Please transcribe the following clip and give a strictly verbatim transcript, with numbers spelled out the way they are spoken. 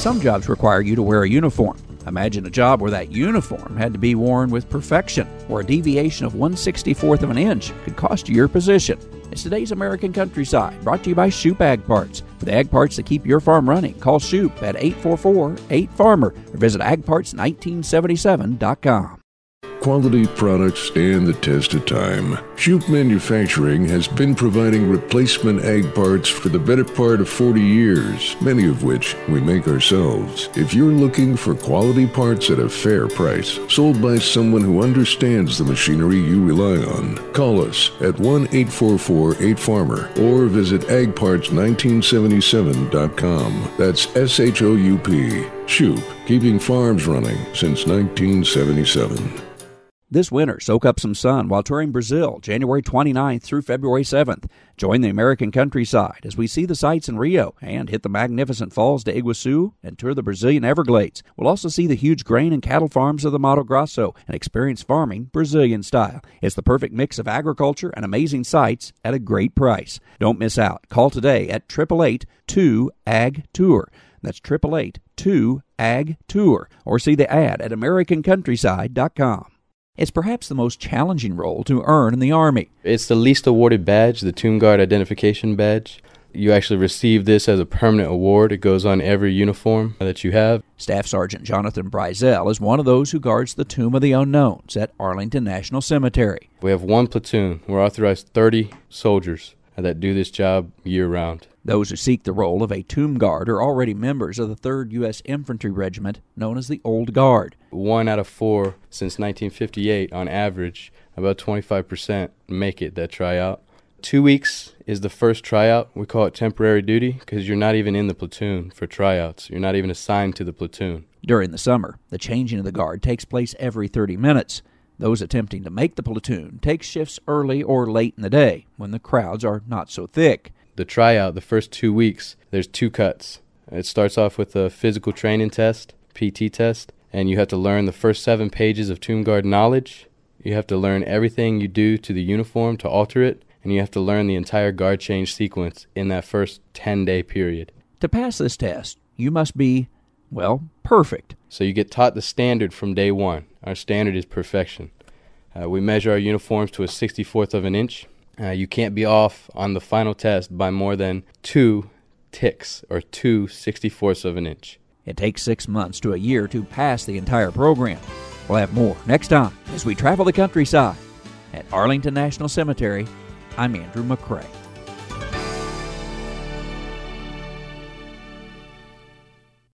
Some jobs require you to wear a uniform. Imagine a job where that uniform had to be worn with perfection, or a deviation of one sixty-fourth of an inch could cost you your position. It's today's American Countryside, brought to you by Shoop Ag Parts. For the ag parts that keep your farm running, call Shoop at eight four four, eight farmer or visit ag parts nineteen seventy-seven dot com. Quality products stand the test of time. Shoop Manufacturing has been providing replacement ag parts for the better part of forty years, many of which we make ourselves. If you're looking for quality parts at a fair price, sold by someone who understands the machinery you rely on, call us at one eight four four, eight farmer or visit ag parts nineteen seventy-seven dot com. That's S H O U P. Shoop, keeping farms running since nineteen seventy-seven. This winter, soak up some sun while touring Brazil, January twenty-ninth through February seventh. Join the American Countryside as we see the sights in Rio and hit the magnificent falls de Iguaçu and tour the Brazilian Everglades. We'll also see the huge grain and cattle farms of the Mato Grosso and experience farming Brazilian style. It's the perfect mix of agriculture and amazing sights at a great price. Don't miss out. Call today at eight eight eight, two, A G, TOUR. That's eight eight eight, two, A G, TOUR. Or see the ad at american countryside dot com. It's perhaps the most challenging role to earn in the Army. It's the least awarded badge, the Tomb Guard Identification Badge. You actually receive this as a permanent award. It goes on every uniform that you have. Staff Sergeant Jonathan Brizell is one of those who guards the Tomb of the Unknowns at Arlington National Cemetery. We have one platoon. We're authorized thirty soldiers that do this job year-round. Those who seek the role of a tomb guard are already members of the third U S Infantry Regiment, known as the Old Guard. One out of four since nineteen fifty-eight, on average, about twenty-five percent make it that tryout. Two weeks is the first tryout. We call it temporary duty because you're not even in the platoon for tryouts. You're not even assigned to the platoon. During the summer, the changing of the guard takes place every thirty minutes. Those attempting to make the platoon take shifts early or late in the day when the crowds are not so thick. The tryout, the first two weeks, there's two cuts. It starts off with a physical training test, P T test, and you have to learn the first seven pages of Tomb Guard knowledge. You have to learn everything you do to the uniform to alter it, and you have to learn the entire guard change sequence in that first ten-day period. To pass this test, you must be, well, perfect. So you get taught the standard from day one. Our standard is perfection. Uh, we measure our uniforms to a sixty-fourth of an inch. Uh, you can't be off on the final test by more than two ticks, or two sixty-fourths of an inch. It takes six months to a year to pass the entire program. We'll have more next time as we travel the countryside. At Arlington National Cemetery, I'm Andrew McCray.